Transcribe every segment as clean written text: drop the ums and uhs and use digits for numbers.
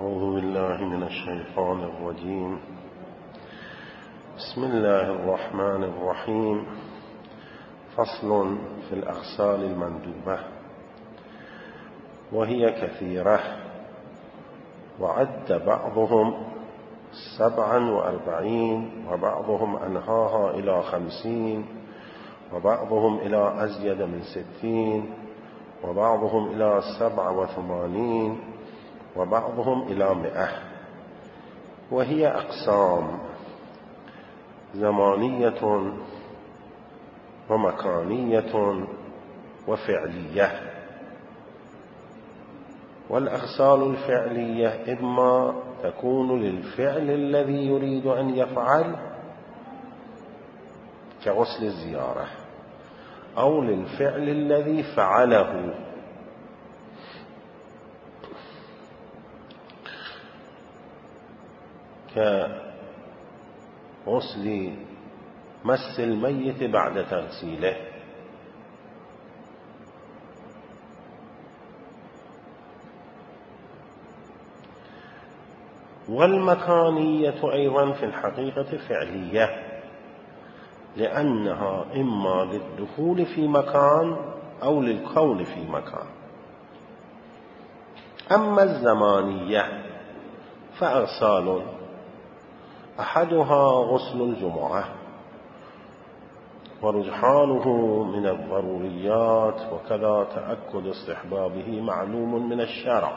أعوذ بالله من الشيطان الرجيم. بسم الله الرحمن الرحيم. فصل في الأغسال المندوبة، وهي كثيرة، وعد بعضهم 47 وبعضهم أنهاها إلى 50 وبعضهم إلى أزيد من 60 وبعضهم إلى 87 وبعضهم إلى 100. وهي أقسام زمانية ومكانية وفعلية. والأغسال الفعلية إما تكون للفعل الذي يريد أن يفعل كغسل الزيارة، أو للفعل الذي فعله كغسل مس الميت بعد تغسيله. والمكانية أيضا في الحقيقة فعلية، لأنها إما للدخول في مكان أو للكون في مكان. أما الزمانية فأغسال أحدها غسل الجمعة، ورجحانه من الضروريات، وكذا تأكد استحبابه معلوم من الشرع.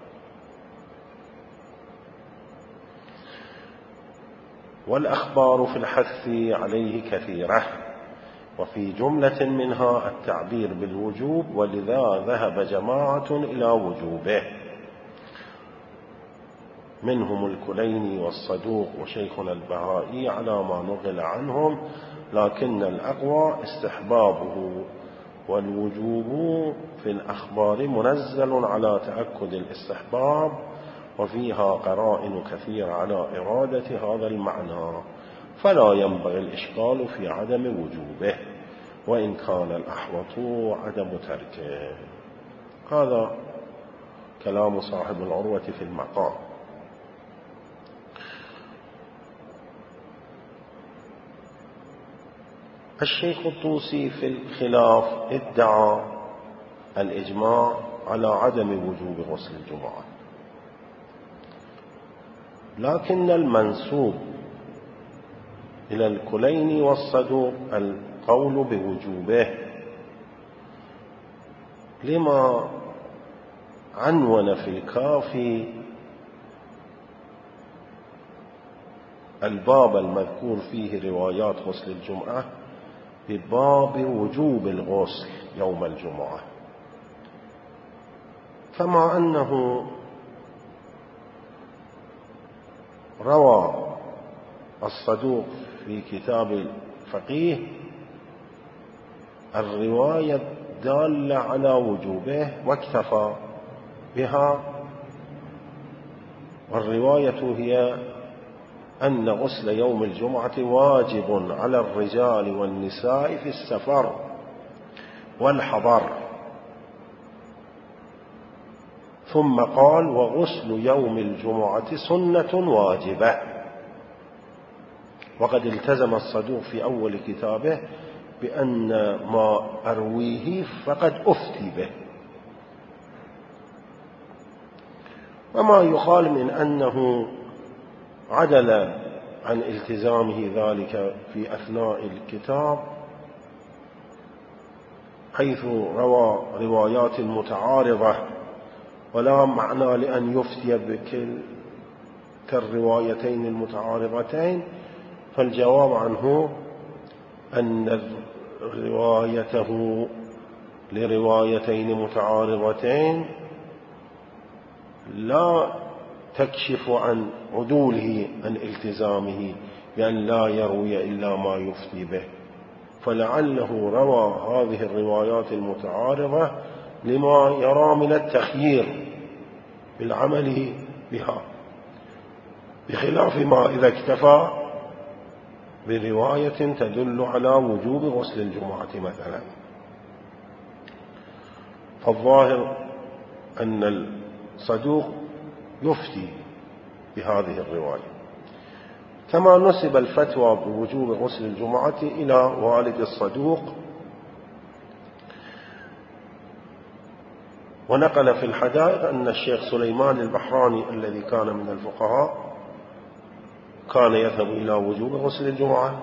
والأخبار في الحث عليه كثيرة، وفي جملة منها التعبير بالوجوب، ولذا ذهب جماعة إلى وجوبه، منهم الكليني والصدوق وشيخنا البهائي على ما نقل عنهم، لكن الأقوى استحبابه، والوجوب في الأخبار منزل على تأكد الاستحباب، وفيها قرائن كثيرة على إرادة هذا المعنى، فلا ينبغي الإشكال في عدم وجوبه، وإن كان الأحوط عدم تركه. هذا كلام صاحب العروة في المقام. الشيخ الطوسي في الخلاف ادعى الإجماع على عدم وجوب غسل الجمعة، لكن المنسوب إلى الكليني والصدوق القول بوجوبه، لما عنون في الكافي الباب المذكور فيه روايات غسل الجمعة بباب وجوب الغسل يوم الجمعة. كما أنه روى الصدوق في كتاب الفقيه الرواية الدالة على وجوبه واكتفى بها، والرواية هي أن غسل يوم الجمعة واجب على الرجال والنساء في السفر والحضر، ثم قال: وغسل يوم الجمعة سنة واجبة. وقد التزم الصدوق في أول كتابه بأن ما أرويه فقد أفتي به، وما يقال من أنه عدل عن التزامه ذلك في أثناء الكتاب، حيث روى روايات متعارضة ولا معنى لأن يفتي بكلتا الروايتين المتعارضتين، فالجواب عنه أن روايته لروايتين متعارضتين لا تكشف عن عدوله عن التزامه بأن لا يروي إلا ما يفتي به، فلعله روى هذه الروايات المتعارضة لما يرى من التخيير بالعمل بها، بخلاف ما إذا اكتفى برواية تدل على وجوب غسل الجمعة مثلا. فالظاهر أن الصدوق يفتي بهذه الرواية. كما نسب الفتوى بوجوب غسل الجمعة إلى والد الصدوق، ونقل في الحدائق أن الشيخ سليمان البحراني الذي كان من الفقهاء كان يذهب إلى وجوب غسل الجمعة،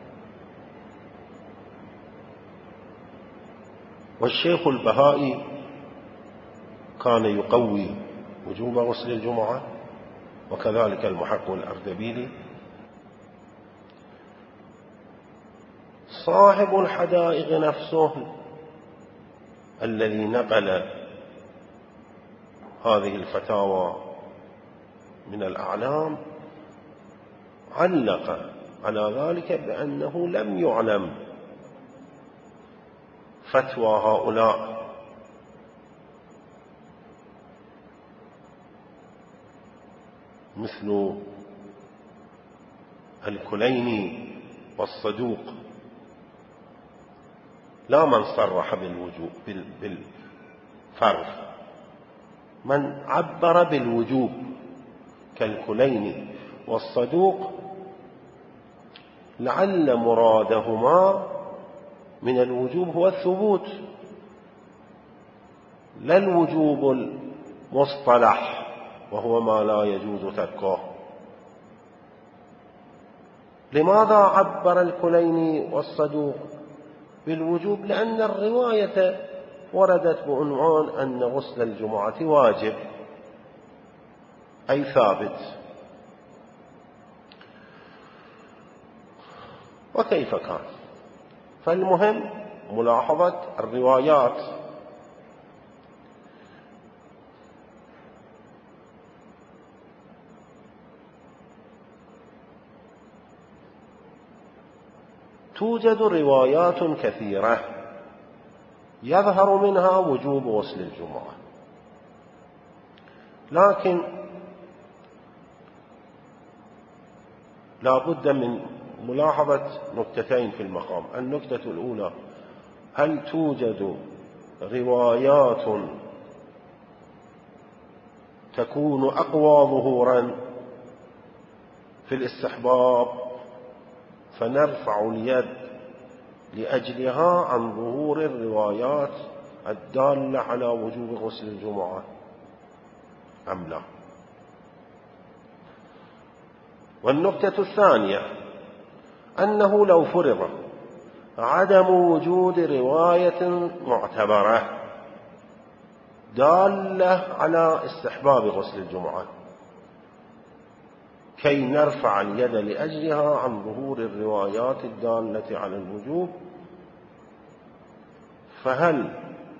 والشيخ البهائي كان يقوي وجوب غسل الجمعة، وكذلك المحقق الأردبيلي. صاحب الحدائق نفسه الذي نقل هذه الفتاوى من الأعلام علق على ذلك بأنه لم يعلم فتوى هؤلاء، مثل الكليني والصدوق، لا من صرح بالوجوب بالفرض، من عبر بالوجوب كالكليني والصدوق، لعل مرادهما من الوجوب هو الثبوت لا الوجوب المصطلح وهو ما لا يجوز تركه. لماذا عبر الكليني والصدوق بالوجوب؟ لأن الرواية وردت بعنوان أن غسل الجمعة واجب أي ثابت. وكيف كان؟ فالمهم ملاحظة الروايات. توجد روايات كثيرة يظهر منها وجوب غسل الجمعة، لكن لا بد من ملاحظة نكتتين في المقام. النكتة الأولى: هل توجد روايات تكون أقوى ظهورا في الاستحباب فنرفع اليد لأجلها عن ظهور الروايات الدالة على وجوب غسل الجمعة أم لا؟ والنكتة الثانية أنه لو فرض عدم وجود رواية معتبرة دالة على استحباب غسل الجمعة كي نرفع اليد لأجلها عن ظهور الروايات الدالة على الوجوب، فهل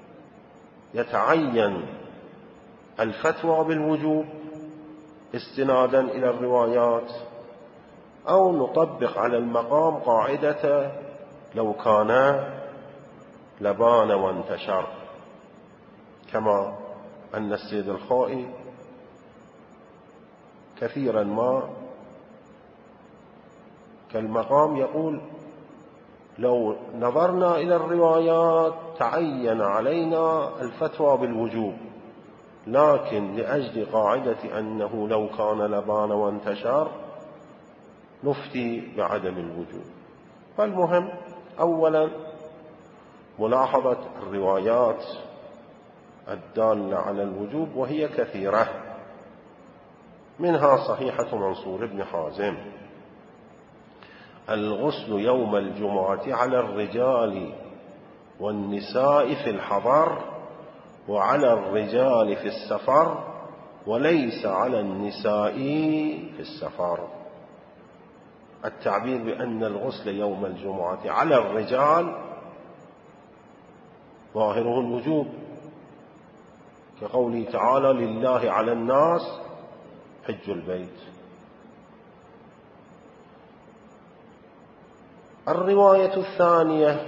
يتعين الفتوى بالوجوب استنادا إلى الروايات، أو نطبق على المقام قاعدة لو كان لبان وانتشر، كما أن السيد الخائي كثيرا ما كالمقام يقول لو نظرنا إلى الروايات تعين علينا الفتوى بالوجوب، لكن لأجل قاعدة أنه لو كان لبان وانتشر نفتي بعدم الوجوب. فالمهم أولا ملاحظة الروايات الدالة على الوجوب، وهي كثيرة، منها صحيحة منصور بن حازم: الغسل يوم الجمعة على الرجال والنساء في الحضر، وعلى الرجال في السفر، وليس على النساء في السفر. التعبير بأن الغسل يوم الجمعة على الرجال ظاهره الوجوب، كقوله تعالى: لله على الناس حج البيت. الرواية الثانية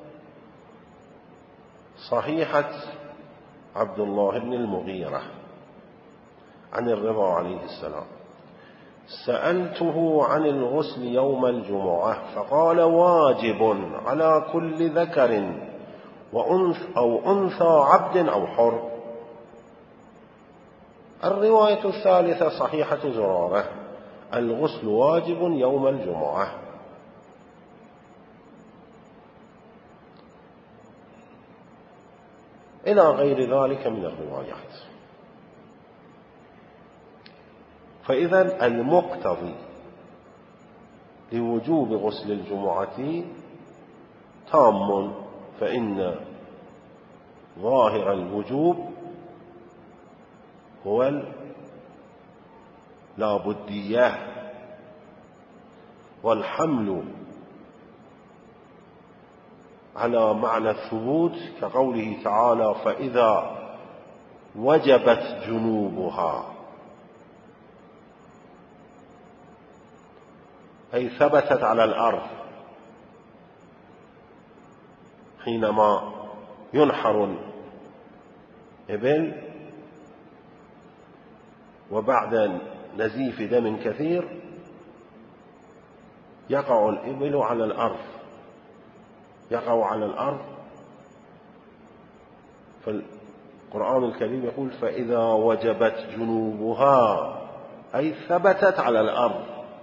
صحيحة عبد الله بن المغيرة عن الرضا عليه السلام: سألته عن الغسل يوم الجمعة فقال: واجب على كل ذكر أو أنثى عبد أو حر. الرواية الثالثة صحيحة زرارة: الغسل واجب يوم الجمعة. إلى غير ذلك من الروايات. فإذا المقتضي لوجوب غسل الجمعة تام، فإن ظاهر الوجوب هو اللابدية، والحمل على معنى الثبوت كقوله تعالى: فإذا وجبت جنوبها، أي ثبتت على الأرض. حينما ينحر الإبل وبعد نزيف دم كثير يقع الإبل على الأرض، فالقرآن الكريم يقول: فإذا وجبت جنوبها، أي ثبتت على الأرض،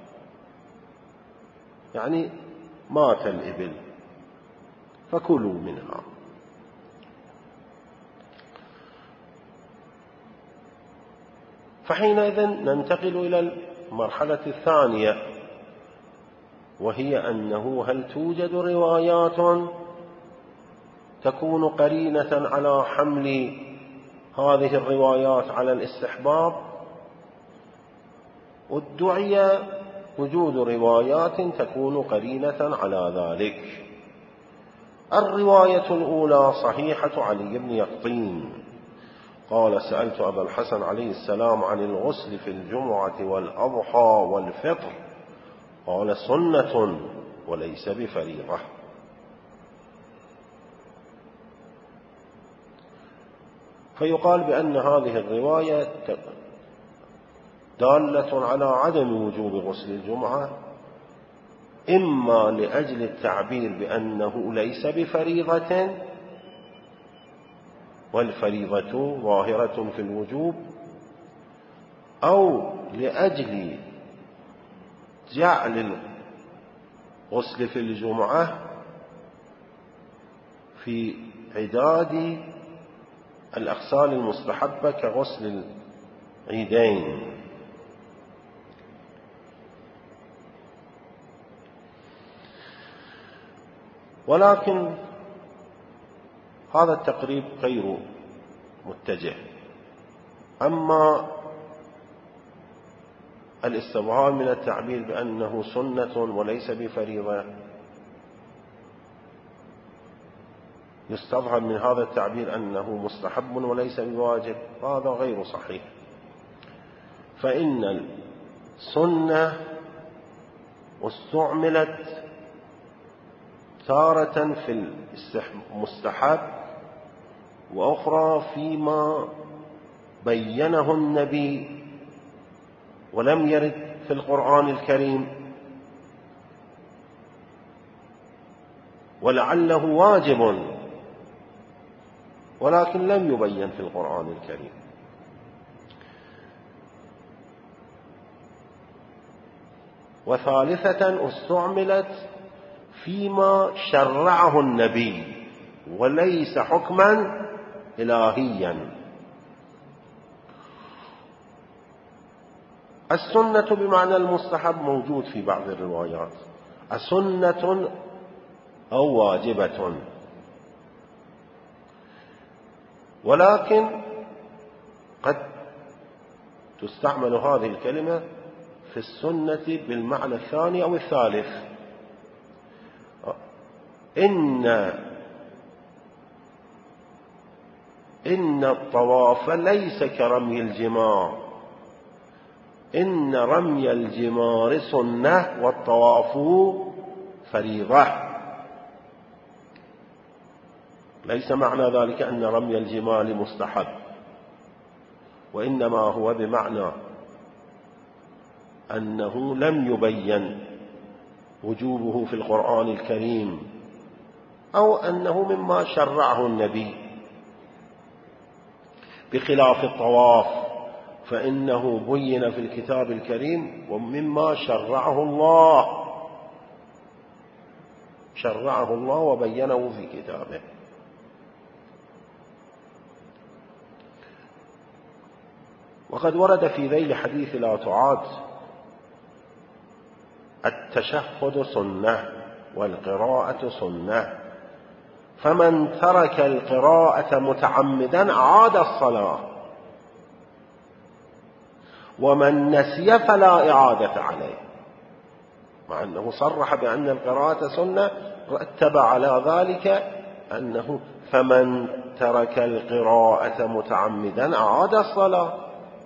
يعني مات الإبل، فكلوا منها. فحينئذ ننتقل إلى المرحلة الثانية، وهي أنه هل توجد روايات تكون قرينة على حمل هذه الروايات على الاستحباب؟ ادعي وجود روايات تكون قرينة على ذلك. الرواية الأولى صحيحة علي بن يقطين قال: سألت أبا الحسن عليه السلام عن الغسل في الجمعة والأضحى والفطر، قال: سنة وليس بفريضة. فيقال بأن هذه الرواية دالة على عدم وجوب غسل الجمعة، إما لأجل التعبير بأنه ليس بفريضة، والفريضة ظاهرة في الوجوب، أو لأجل جعل الغسل في الجمعة في عداد الأغسال المستحبة كغسل العيدين. ولكن هذا التقريب غير متجه. أما الاستبهام من التعبير بأنه سنة وليس بفريضة، يستفهم من هذا التعبير أنه مستحب وليس بواجب، هذا غير صحيح. فإن السنة استعملت تارة في المستحب، وأخرى فيما بينه النبي ولم يرد في القرآن الكريم، ولعله واجب ولكن لم يبين في القرآن الكريم. وثالثة استعملت فيما شرعه النبي وليس حكما إلهيا. السنة بمعنى المستحب موجود في بعض الروايات، السنة أو واجبة، ولكن قد تستعمل هذه الكلمة في السنة بالمعنى الثاني أو الثالث. إن الطواف ليس كرمي الجمار، إن رمي الجمار سنة والطواف فريضة. ليس معنى ذلك أن رمي الجمار مستحب، وإنما هو بمعنى أنه لم يبين وجوبه في القرآن الكريم، أو أنه مما شرعه النبي، بخلاف الطواف فإنه بين في الكتاب الكريم ومما شرعه الله وبينه في كتابه. وقد ورد في ذيل حديث لا تعاد التشهد سنة والقراءة سنة، فمن ترك القراءة متعمدا أعاد الصلاة، ومن نسي فلا إعادة عليه. مع أنه صرح بأن القراءة سنة، رتب على ذلك أنه فمن ترك القراءة متعمدا أعاد الصلاة.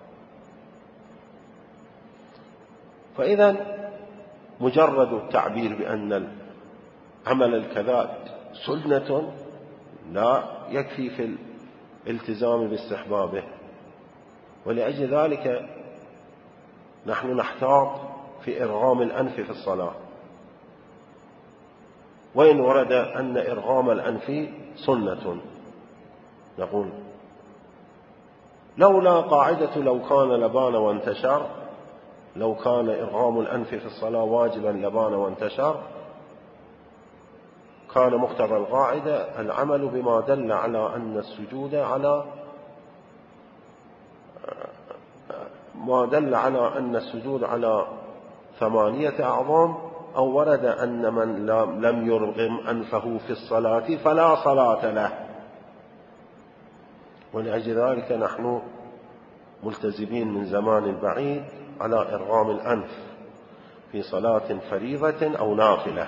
فإذا مجرد التعبير بأن عمل الكذا سنة لا يكفي في الالتزام باستحبابه. ولأجل ذلك نحن نحتاط في إرغام الأنف في الصلاة، وإن ورد أن إرغام الأنف سنة نقول لولا قاعدة لو كان لبان وانتشر، لو كان إرغام الأنف في الصلاة واجبا لبان وانتشر، كان مقتضى القاعدة العمل بما دل على أن السجود على 8 أعظام، أو ورد أن من لم يرغم أنفه في الصلاة فلا صلاة له. ولأجل ذلك نحن ملتزمين من زمان بعيد على إرغام الأنف في صلاة فريضة أو نافلة.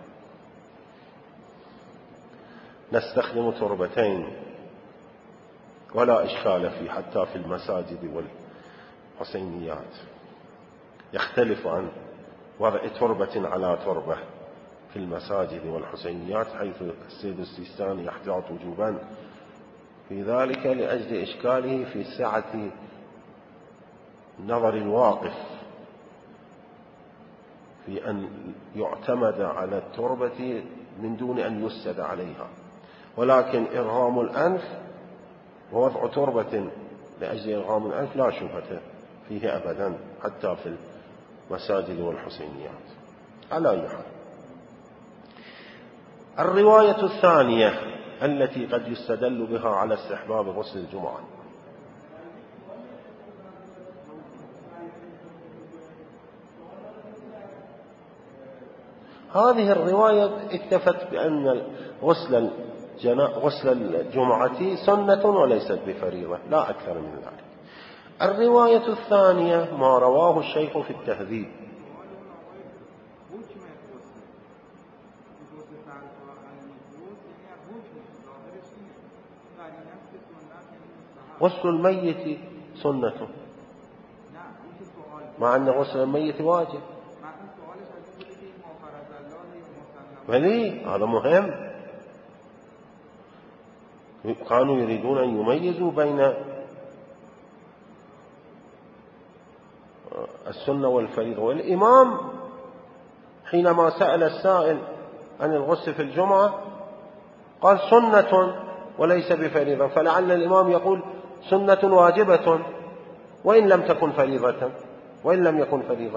نستخدم تربتين ولا إشكال فيه، حتى في المساجد والحسينيات يختلف عن وضع تربة على تربة في المساجد والحسينيات، حيث السيد السيستاني يحتاط وجوبا في ذلك لأجل إشكاله في سعة نظر الواقف في أن يعتمد على التربة من دون أن يسد عليها. ولكن إرغام الأنف ووضع تربة لأجل إرغام الأنف لا شبهة فيه أبدا، حتى في المساجد والحسينيات. على أي حال، الرواية الثانية التي قد يستدل بها على استحباب غسل الجمعة، هذه الرواية اكتفت بأن غسل الجمعة سنة وليست بفريضة، لا أكثر من ذلك. الرواية الثانية ما رواه الشيخ في التهذيب. غسل الميت سنة، مع أن غسل الميت واجب. بلي هذا مهم، كانوا يريدون أن يميزوا بين السنة والفريضة. والإمام حينما سأل السائل عن الغسل في الجمعة قال سنة وليس بفريضة، فلعل الإمام يقول سنة واجبة وإن لم تكن فريضة، وإن لم يكن فريضة.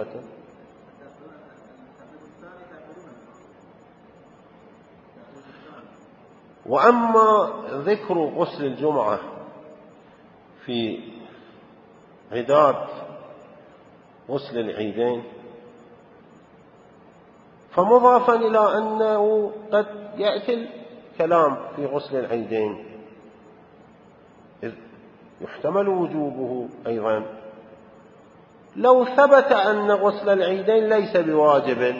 وأما ذكر غسل الجمعة في عداد غسل العيدين فمضافا إلى أنه قد يأتي الكلام في غسل العيدين، إذ يحتمل وجوبه أيضا. لو ثبت أن غسل العيدين ليس بواجب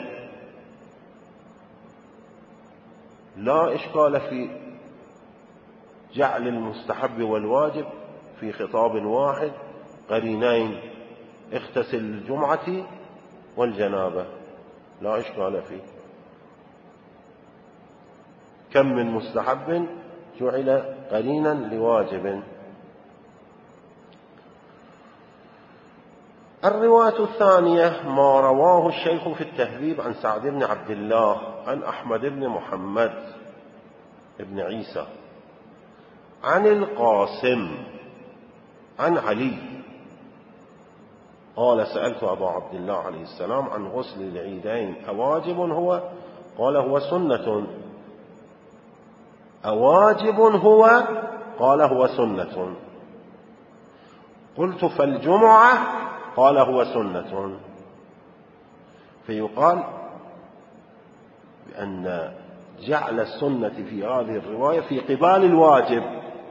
لا إشكال في جعل المستحب والواجب في خطاب واحد قرينين، اغتسل الجمعة والجنابة، لا إشكال فيه. كم من مستحب جعل قرينا لواجب. الرواية الثانية ما رواه الشيخ في التهذيب عن سعد بن عبد الله عن أحمد بن محمد بن عيسى عن القاسم عن علي قال سألت أبا عبد الله عليه السلام عن غسل العيدين أواجب هو؟ قال هو سنة. أواجب هو؟ قال هو سنة. قلت فالجمعة؟ قال هو سنة. فيقال بأن جعل السنة في هذه الرواية في قبال الواجب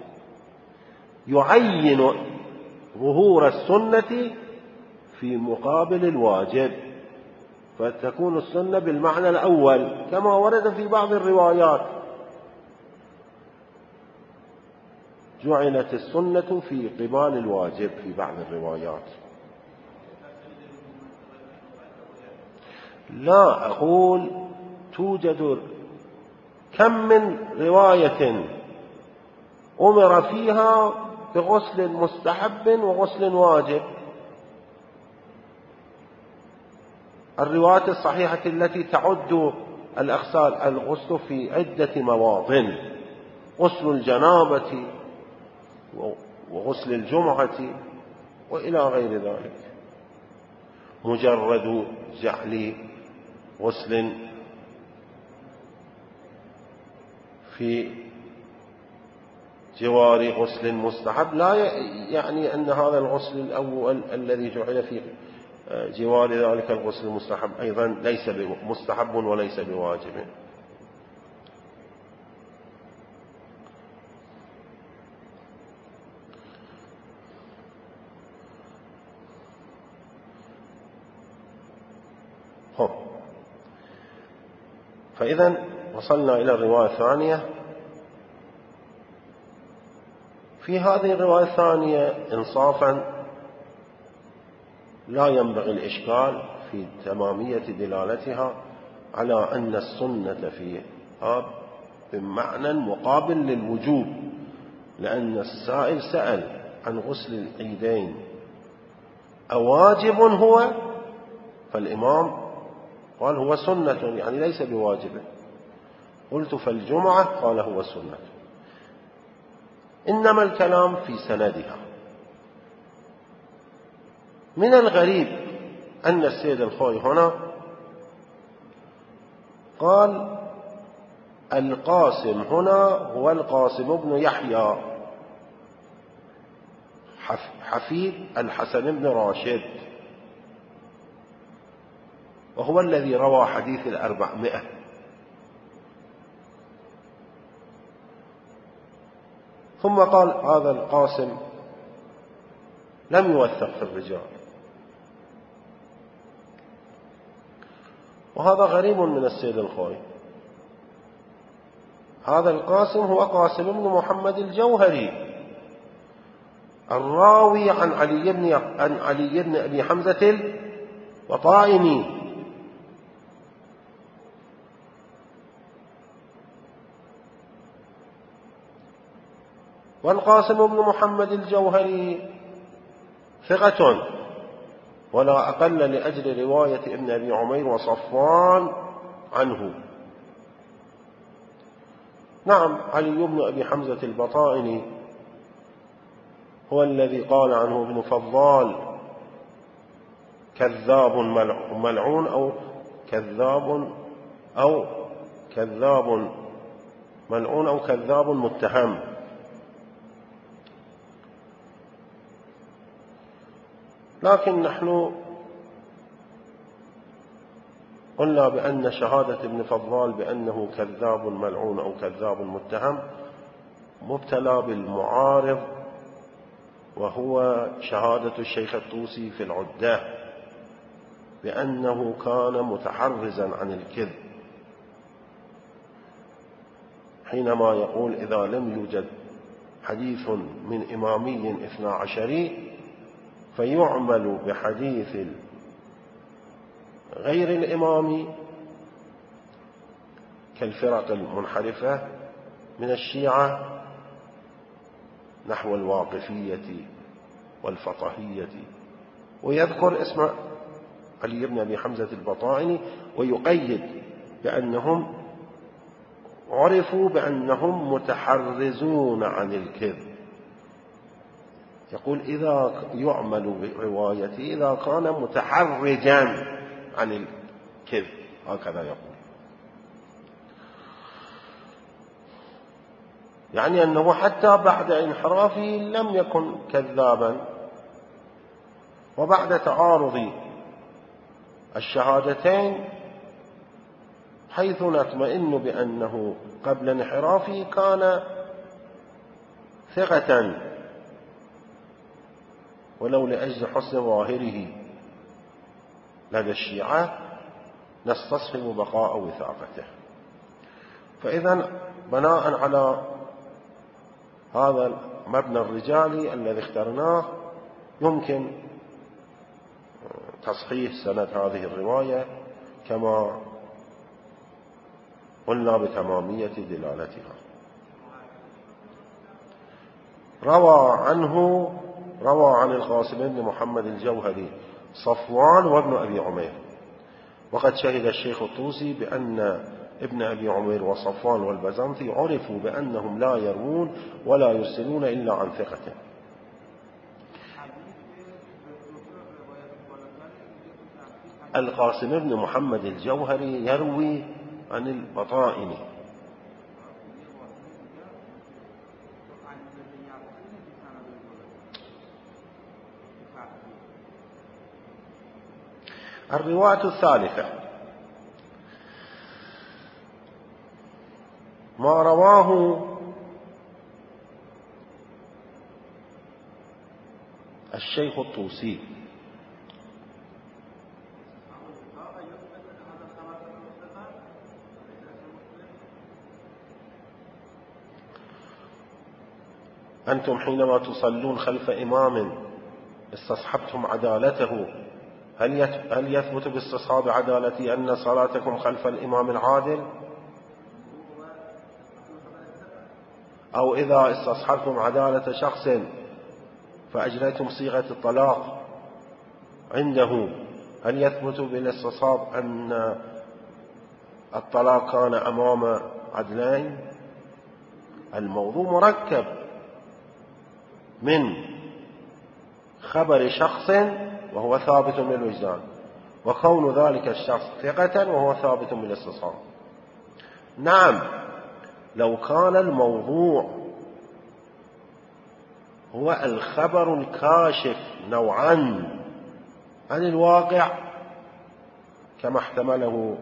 يعين ظهور السنة في مقابل الواجب، فتكون السنة بالمعنى الأول كما ورد في بعض الروايات، جعلت السنة في قبال الواجب في بعض الروايات. لا أقول توجد كم من رواية أمر فيها بغسل مستحب وغسل واجب. الروايات الصحيحة التي تعد الأغسال الغسل في عدة مواطن: غسل الجنابة وغسل الجمعة وإلى غير ذلك. مجرد جعل غسل في جوار غسل مستحب لا يعني أن هذا الغسل الأول الذي جعل في جوار ذلك الغسل المستحب أيضا ليس مستحب وليس بواجب. فإذا وصلنا إلى الرواية الثانية. في هذه الرواية الثانية إنصافا لا ينبغي الإشكال في تمامية دلالتها على أن السنة فيها بمعنى مقابل للوجوب، لأن السائل سأل عن غسل العيدين أواجب هو؟ فالإمام قال هو سنة، يعني ليس بواجب. قلت فالجمعة؟ قال هو سنة. إنما الكلام في سندها. من الغريب أن السيد الخوي هنا قال القاسم هنا هو القاسم بن يحيى حفيد الحسن بن راشد، وهو الذي روى حديث 400. ثم قال هذا القاسم لم يوثق في الرجال، وهذا غريب من السيد الخوي. هذا القاسم هو قاسم بن محمد الجوهري الراوي عن علي بن أبي حمزة البطائني، والقاسم بن محمد الجوهري ثقة ولا أقل لأجل رواية ابن أبي عمير وصفوان عنه. نعم، علي بن أبي حمزة البطائني هو الذي قال عنه ابن فضال كذاب ملعون أو كذاب ملعون أو كذاب متهم. لكن نحن قلنا بأن شهادة ابن فضال بأنه كذاب ملعون أو كذاب متهم مبتلى بالمعارض، وهو شهادة الشيخ الطوسي في العدة بأنه كان متحرزا عن الكذب، حينما يقول إذا لم يوجد حديث من إمامي 12 فيعمل بحديث غير الإمام كالفرق المنحرفة من الشيعة نحو الواقفية والفقهية. ويذكر اسم علي بن أبي حمزة البطائني ويقيد بأنهم عرفوا بأنهم متحرزون عن الكذب. يقول إذا يعمل بروايته إذا كان متحرجا عن الكذب، هكذا يقول، يعني أنه حتى بعد انحرافه لم يكن كذابا. وبعد تعارض الشهادتين حيث نطمئن بأنه قبل انحرافه كان ثقة، ولو لأجل حسن ظاهره لدى الشيعة نستصحب بقاء وثاقته. فإذا بناء على هذا المبنى الرجالي الذي اخترناه يمكن تصحيح سند هذه الرواية كما قلنا بتمامية دلالتها. روى عن القاسم بن محمد الجوهري صفوان وابن أبي عمير، وقد شهد الشيخ الطوسي بأن ابن أبي عمير وصفوان والبزنطي عرفوا بأنهم لا يروون ولا يرسلون إلا عن ثقة. القاسم بن محمد الجوهري يروي عن البطائني، الرواية الثالثة ما رواه الشيخ الطوسي أنتم حينما تصلون خلف إمام استصحبتم عدالته، هل يثبت باستصحاب عدالته أن صلاتكم خلف الإمام العادل؟ أو إذا استصحبتم عدالة شخص فأجريتم صيغة الطلاق عنده، هل يثبت بالاستصحاب أن الطلاق كان أمام عدلين؟ الموضوع مركب من خبر شخص وهو ثابت بالوجدان، وكون ذلك الشخص ثقة وهو ثابت بالاستصحاب. نعم، لو كان الموضوع هو الخبر الكاشف نوعا عن الواقع كما احتمله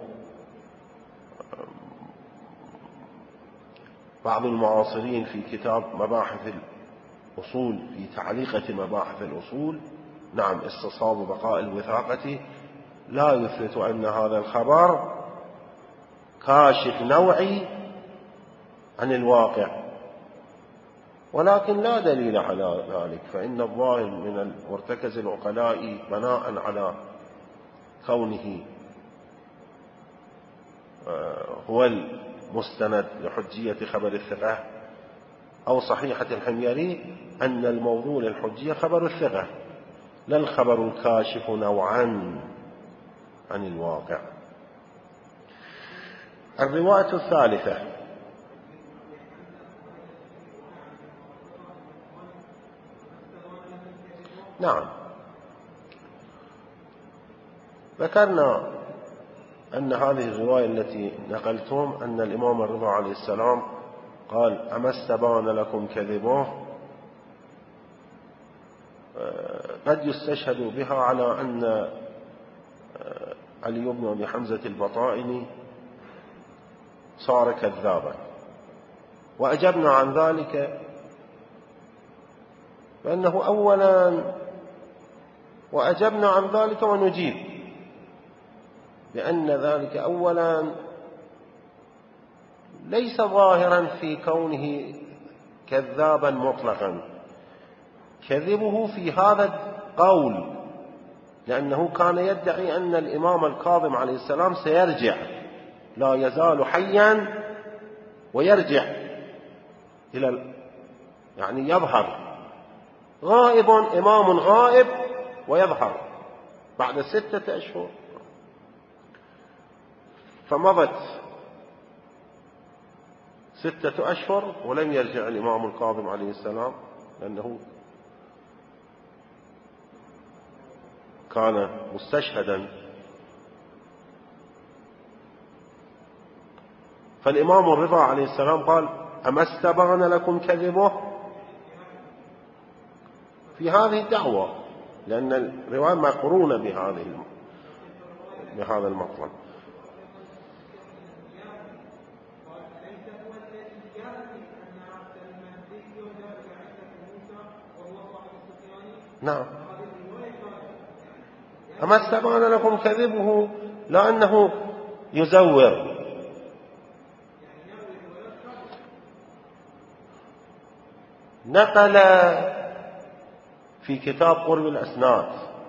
بعض المعاصرين في كتاب مباحث الأصول، في تعليقة مباحث الأصول، نعم استصحاب بقاء الوثاقة لا يثبت أن هذا الخبر كاشف نوعي عن الواقع، ولكن لا دليل على ذلك، فإن الظاهر من مرتكز العقلاء بناء على كونه هو المستند لحجية خبر الثقة أو صحيحة الحميري أن الموضوع للحجية خبر الثقة لا الخبر الكاشف نوعا عن الواقع. الرواية الثالثة نعم، ذكرنا أن هذه الرواية التي نقلتم أن الإمام الرضا عليه السلام قال أما استبان لكم كذبه، قد يستشهد بها على أن علي بن أبي حمزة البطائني صار كذابا، وأجبنا عن ذلك بأنه أولا وأجبنا عن ذلك ونجيب بأن ذلك أولا ليس ظاهرا في كونه كذابا مطلقا، كذبه في هذا القول لأنه كان يدعي أن الإمام الكاظم عليه السلام سيرجع، لا يزال حيا ويرجع إلى يعني يظهر غائب، إمام غائب ويظهر بعد 6 أشهر. فمضت 6 أشهر ولم يرجع الإمام الكاظم عليه السلام، لأنه كان مستشهدا. فالإمام الرضا عليه السلام قال: أما استبان لكم كذبه؟ في هذه الدعوة، لأن الرواية مقرونة بهذا المطلب. نعم. أما استبان لكم كذبه، لأنه يزور. نقل في كتاب قرب الأسناد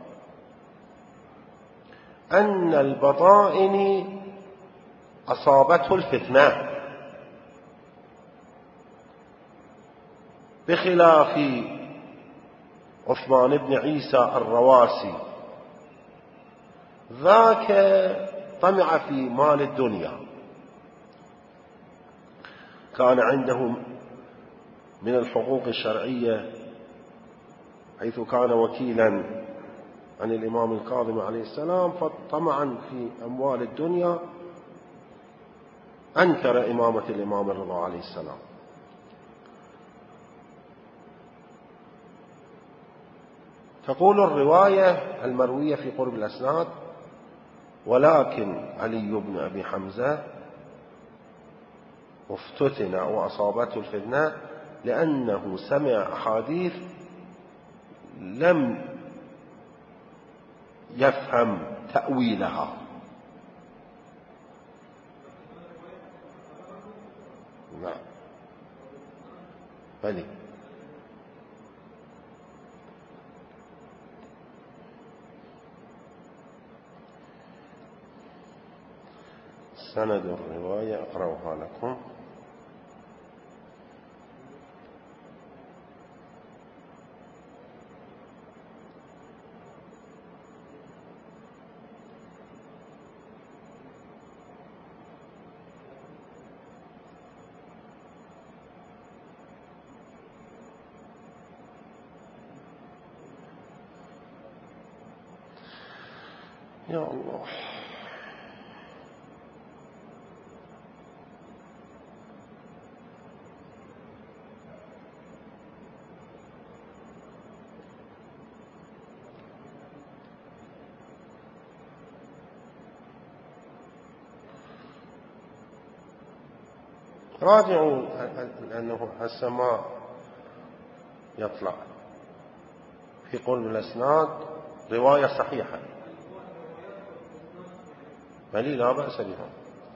أن البطائن أصابته الفتنة، بخلاف عثمان بن عيسى الرواسي، ذاك طمع في مال الدنيا، كان عنده من الحقوق الشرعية حيث كان وكيلا عن الإمام الكاظم عليه السلام، فطمعا في أموال الدنيا أنكر إمامة الإمام الرضا عليه السلام. تقول الرواية المروية في قرب الأسناد: ولكن علي بن أبي حمزة افتتن وأصابته الفتنة لأنه سمع أحاديث لم يفهم تأويلها. نعم. بلي. سند الرواية أقرأها لكم. يا الله. راجعوا لأنه السماء يطلع في قرب الأسناد رواية صحيحة، بل لا بأس بها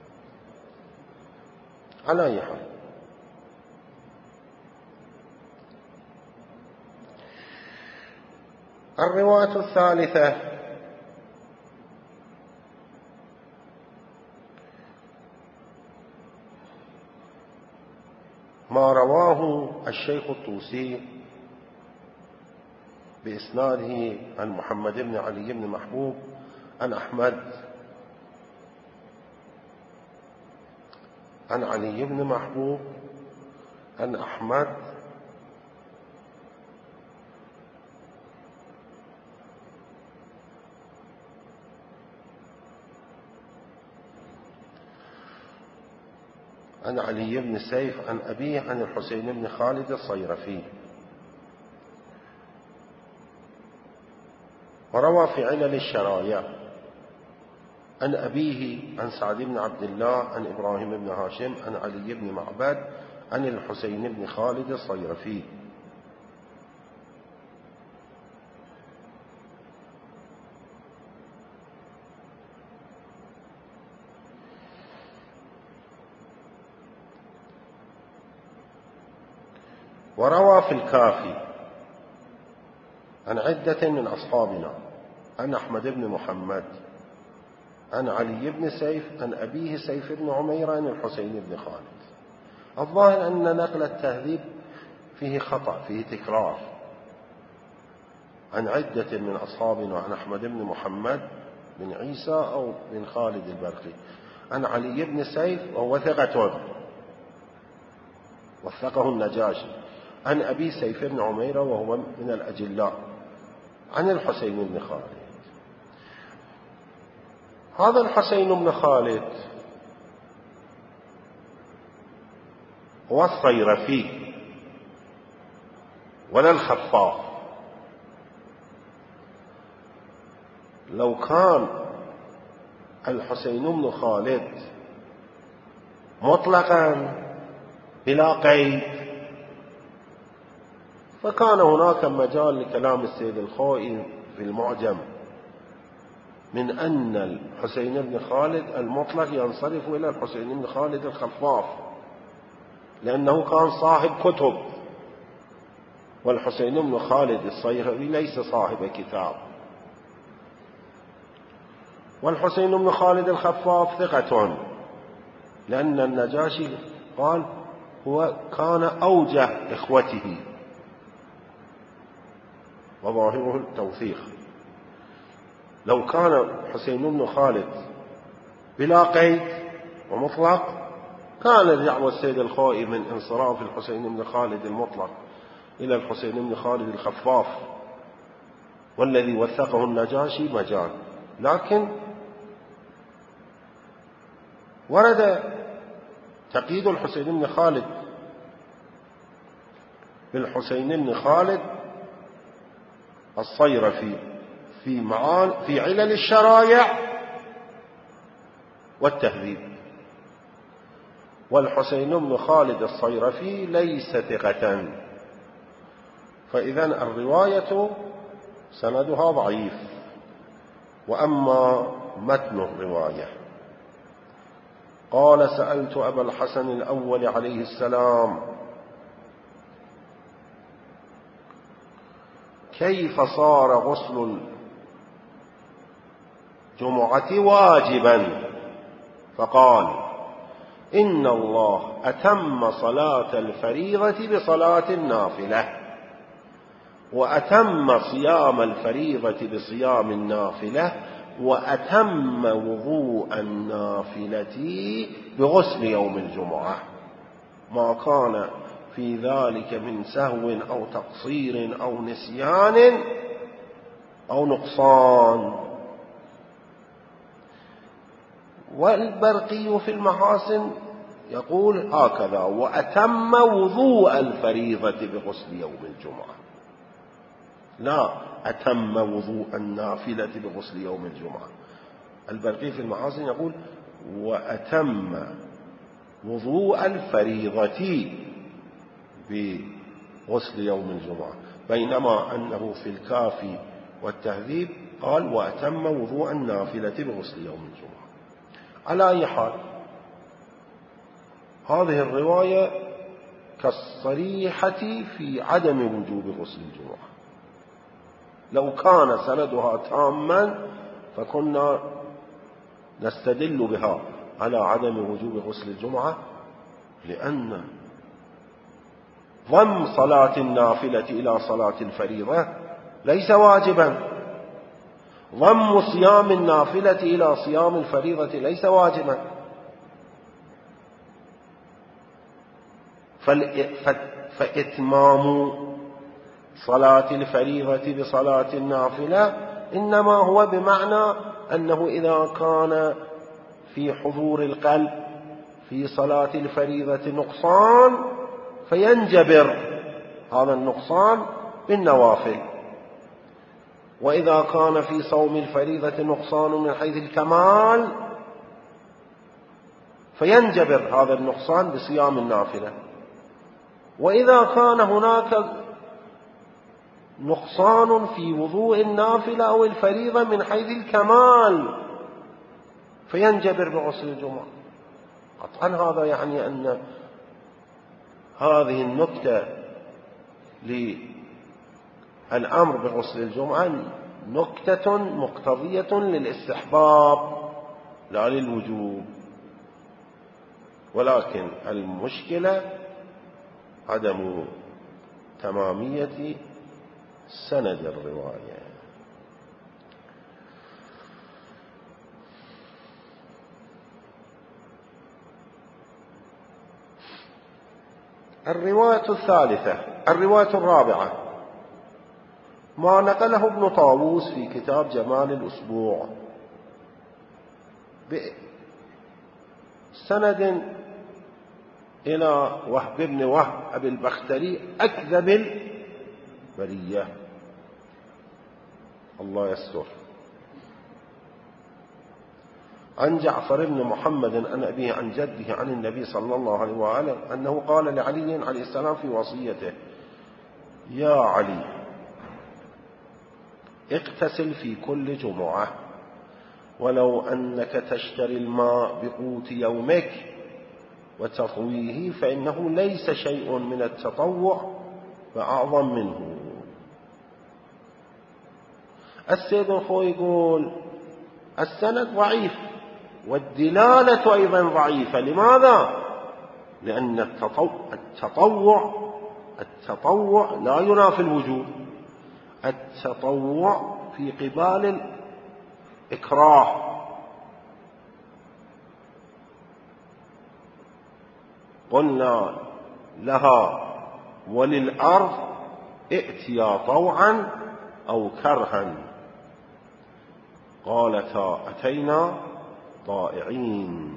على أي حال. الرواية الثالثة: ما رواه الشيخ الطوسي بإسناده عن محمد بن علي بن محبوب عن أحمد عن علي بن محبوب عن أحمد عن علي بن سيف عن أبيه عن الحسين بن خالد الصيرفي. وروى في علل الشرايع عن أبيه عن سعد بن عبد الله عن إبراهيم بن هاشم عن علي بن معبد عن الحسين بن خالد الصيرفي. وروى في الكافي عن عدة من أصحابنا عن أحمد بن محمد عن علي بن سيف عن أبيه سيف بن عمير عن الحسين بن خالد. الظاهر أن نقل التهذيب فيه خطأ، فيه تكرار. عن عدة من أصحابنا عن أحمد بن محمد بن عيسى أو بن خالد البرقي عن علي بن سيف وهو ثقة وثقه النجاشي عن أبي سيف بن عمير وهو من الأجلاء عن الحسين بن خالد. هذا الحسين بن خالد والصيرفي ولا الخفاف، لو كان الحسين بن خالد مطلقا بلا قيد فكان هناك مجال لكلام السيد الخوئي في المعجم من أن الحسين بن خالد المطلق ينصرف إلى الحسين بن خالد الخفاف، لأنه كان صاحب كتب، والحسين بن خالد الصيرفي ليس صاحب كتاب. والحسين بن خالد الخفاف ثقة، لأن النجاشي قال هو كان أوجه إخوته، وظاهره التوثيق. لو كان حسين بن خالد بلا قيد ومطلق كان دعوى السيد الخوئي من انصراف الحسين بن خالد المطلق إلى الحسين بن خالد الخفاف والذي وثقه النجاشي مجال، لكن ورد تقييد الحسين بن خالد بالحسين بن خالد الصيرفي في علل الشرائع والتهذيب، والحسين بن خالد الصيرفي ليس ثقة، فإذا الرواية سندها ضعيف. وأما متن الرواية قال: سألت أبا الحسن الأول عليه السلام: كيف صار غسل الجمعة واجبا؟ فقال: إن الله أتم صلاة الفريضة بصلاة النافلة، وأتم صيام الفريضة بصيام النافلة، وأتم وضوء النافلة بغسل يوم الجمعة، ما كان في ذلك من سهو أو تقصير أو نسيان أو نقصان. والبرقي في المحاسن يقول هكذا: وأتم وضوء الفريضة بغسل يوم الجمعة، لا أتم وضوء النافلة بغسل يوم الجمعة. البرقي في المحاسن يقول: وأتم وضوء الفريضة بغسل يوم الجمعة، بينما أنه في الكافي والتهذيب قال: وأتم وضوء النافلة بغسل يوم الجمعة. على أي حال، هذه الرواية كالصريحة في عدم وجوب غسل الجمعة. لو كان سندها تاما فكنا نستدل بها على عدم وجوب غسل الجمعة، لأن ضم صلاة النافلة إلى صلاة الفريضة ليس واجبا، ضم صيام النافلة إلى صيام الفريضة ليس واجبا. فإتمام صلاة الفريضة بصلاة النافلة إنما هو بمعنى أنه إذا كان في حضور القلب في صلاة الفريضة نقصان فينجبر هذا النقصان بالنوافل، وإذا كان في صوم الفريضة نقصان من حيث الكمال فينجبر هذا النقصان بصيام النافلة. وإذا كان هناك نقصان في وضوء النافلة أو الفريضة من حيث الكمال فينجبر بغسل الجمعة. قطعا هذا يعني أن هذه النكتة للأمر بغسل الجمعة نكتة مقتضية للاستحباب لا للوجوب، ولكن المشكلة عدم تمامية سند الرواية. الرواية الثالثة، الرواية الرابعة، ما نقله ابن طاووس في كتاب جمال الأسبوع بسند إلى وهب بن وهب البختري أكذب البرية. الله يستر. عن جعفر بن محمد عن أبيه عن جده عن النبي صلى الله عليه وآله أنه قال لعلي عليه السلام في وصيته: يا علي، اغتسل في كل جمعة ولو أنك تشتري الماء بقوت يومك وتطويه، فإنه ليس شيء من التطوع فأعظم منه. السيد الخوي يقول السند ضعيف والدلالة أيضا ضعيفة. لماذا؟ لأن التطوع لا ينافي الوجوب. التطوع في قبال الإكراه. قلنا لها وللأرض ائتيا طوعا أو كرها، قالتا أتينا طائعين.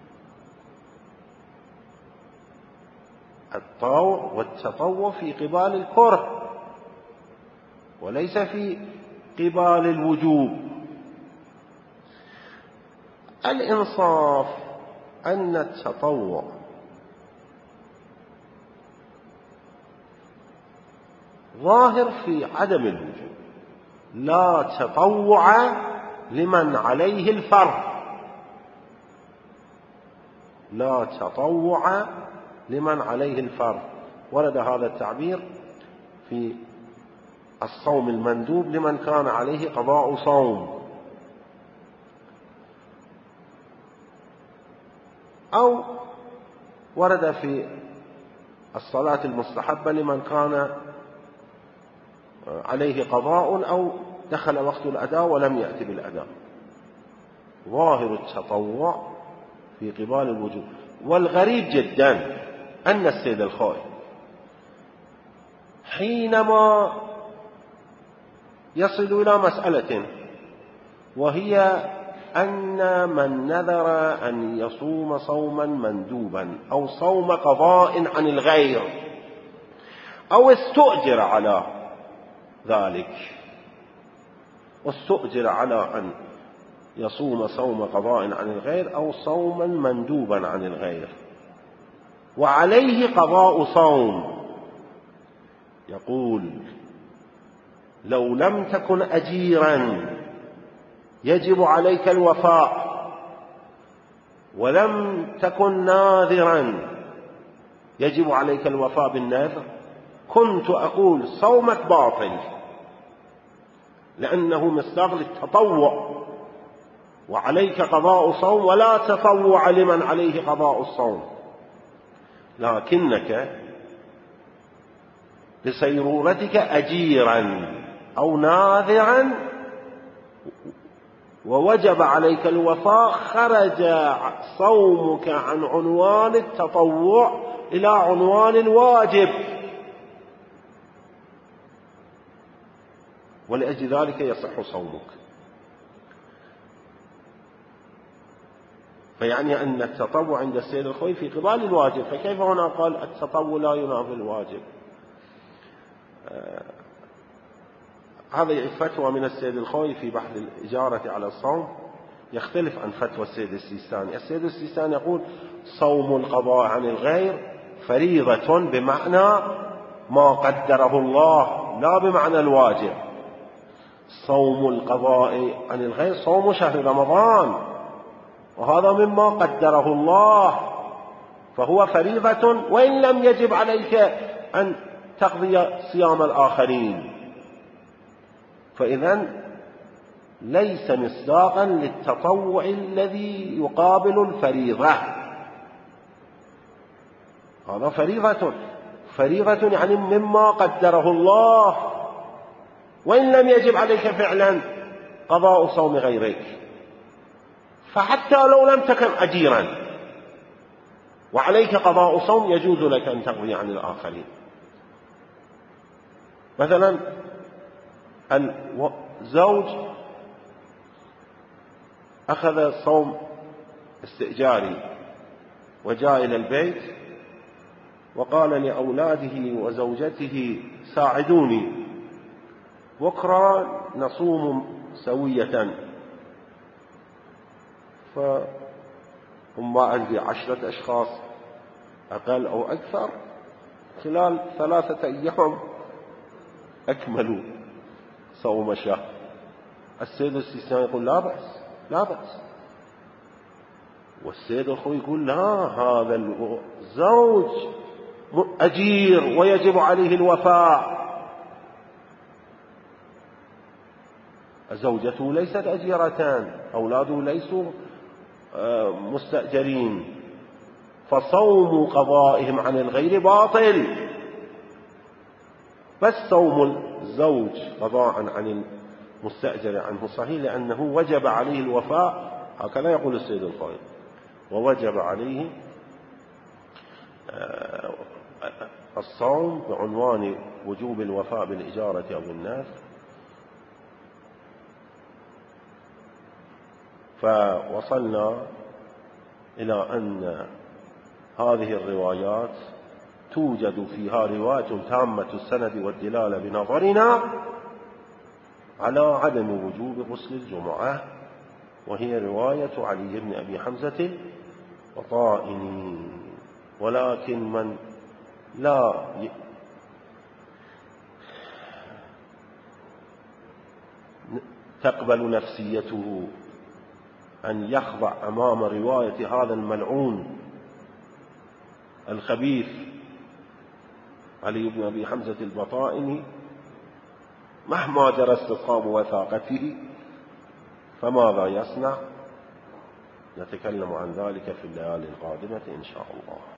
الطوع والتطوع في قبال الكره وليس في قبال الوجوب. الإنصاف أن التطوع ظاهر في عدم الوجوب. لا تطوع لمن عليه الفرض. لا تطوع لمن عليه الفرض. ورد هذا التعبير في الصوم المندوب لمن كان عليه قضاء صوم، أو ورد في الصلاة المستحبة لمن كان عليه قضاء أو دخل وقت الأداء ولم يأتي بالأداء. ظاهر التطوع في قبال الوجوب. والغريب جدا أن السيد الخوئي حينما يصل إلى مسألة وهي أن من نذر أن يصوم صوما مندوبا أو صوم قضاء عن الغير أو استؤجر على ذلك، واستؤجر على أن يصوم صوم قضاء عن الغير أو صوما مندوبا عن الغير وعليه قضاء صوم، يقول: لو لم تكن أجيرا يجب عليك الوفاء، ولم تكن ناذرا يجب عليك الوفاء بالنذر، كنت أقول صومك باطل، لأنه مصداق للتطوع، وعليك قضاء صوم ولا تطوع لمن عليه قضاء الصوم. لكنك بسيرورتك أجيرا أو ناذرا ووجب عليك الوفاء، خرج صومك عن عنوان التطوع إلى عنوان الواجب، ولأجل ذلك يصح صومك. فيعني أن التطوع عند السيد الخوئي في قبال الواجب، فكيف هنا قال التطوع لا ينافي الواجب؟ هذه فتوى من السيد الخوئي في بحث الإجارة على الصوم، يختلف عن فتوى السيد السيستاني. السيد السيستاني يقول: صوم القضاء عن الغير فريضة بمعنى ما قدره الله، لا بمعنى الواجب. صوم القضاء عن الغير صوم شهر رمضان، وهذا مما قدره الله، فهو فريضة وإن لم يجب عليك أن تقضي صيام الآخرين. فإذن ليس مصداقا للتطوع الذي يقابل الفريضة. هذا فريضة يعني مما قدره الله، وإن لم يجب عليك فعلا قضاء صوم غيرك. فحتى لو لم تكن أجيرا وعليك قضاء صوم يجوز لك أن تقضي عن الآخرين. مثلا الزوج أخذ صوم استئجاري، وجاء إلى البيت وقال لأولاده وزوجته ساعدوني بكرة نصوم سوية، فهم عندي 10 أشخاص أقل أو أكثر، خلال 3 أيام أكملوا صوم شهر. السيد السيستاني يقول لا بأس لا بأس، والسيد الخوي يقول لا، هذا الزوج أجير ويجب عليه الوفاء، زوجته ليست أجيرتان، أولاده ليسوا مستأجرين، فصوم قضائهم عن الغير باطل، بس صوم الزوج قضاء عن المستأجر عنه صحيح، لأنه وجب عليه الوفاء، هكذا يقول السيد الخوي، ووجب عليه الصوم بعنوان وجوب الوفاء بالإجارة أو الناس. فوصلنا إلى أن هذه الروايات توجد فيها رواية تامة السند والدلالة بنظرنا على عدم وجوب غسل الجمعة، وهي رواية علي بن أبي حمزة البطائني. ولكن من لا تقبل نفسيته أن يخضع أمام رواية هذا الملعون الخبيث علي بن أبي حمزة البطائني مهما جرى استقام وثاقته، فماذا يصنع؟ نتكلم عن ذلك في الليالي القادمة إن شاء الله.